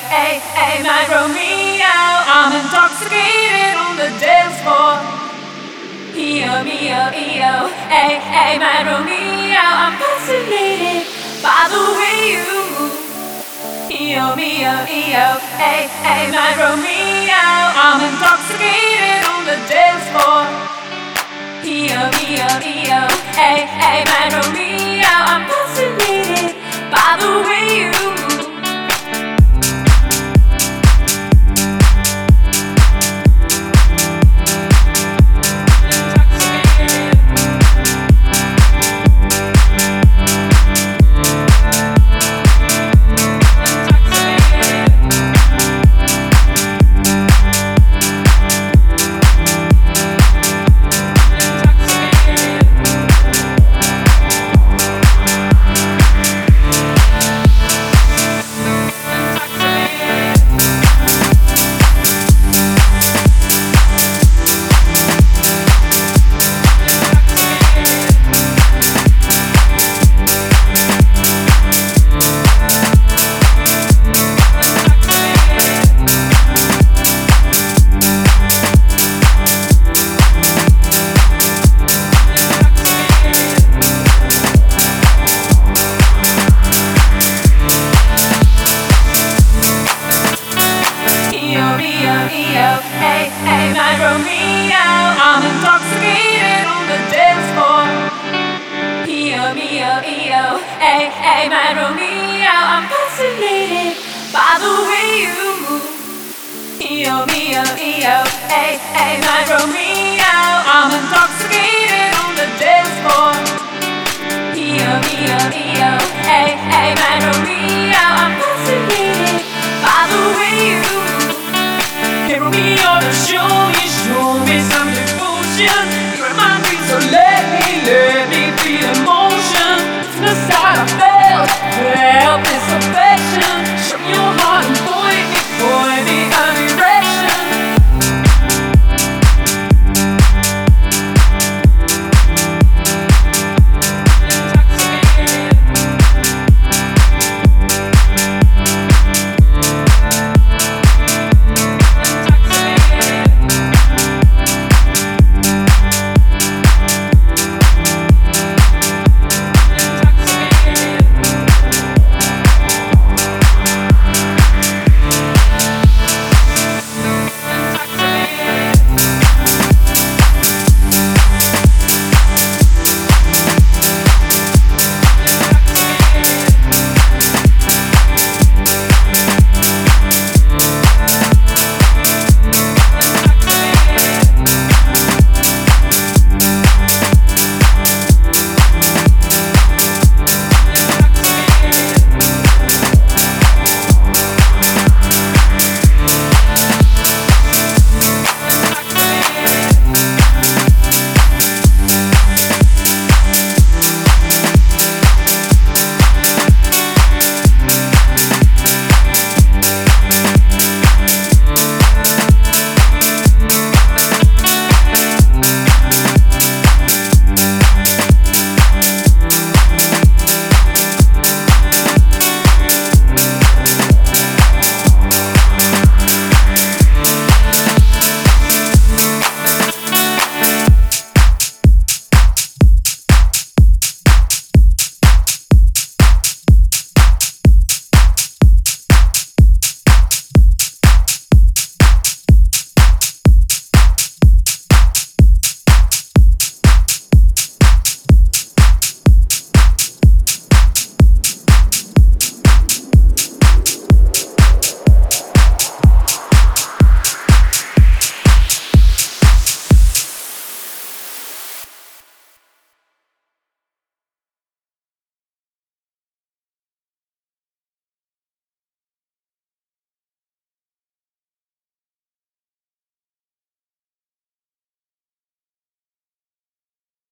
hey, hey, my Romeo. I'm intoxicated on the dance floor. Eo, Eo, Eo, hey, hey, my Romeo. I'm fascinated by the way you move. Eo, Eo, Eo, hey, hey, my Romeo. I'm intoxicated on the dance floor. Eo, Eo, Eo, hey, hey, my Romeo. I'm fascinated by the way you move. Hey, hey, my Romeo. I'm intoxicated on the dance floor. Eo, Eo, Eo, hey, hey, my Romeo. I'm fascinated by the way you move. Eo, Eo, Eo, hey, hey, my Romeo. I'm intoxicated on the dance floor. Eo, Eo, Eo.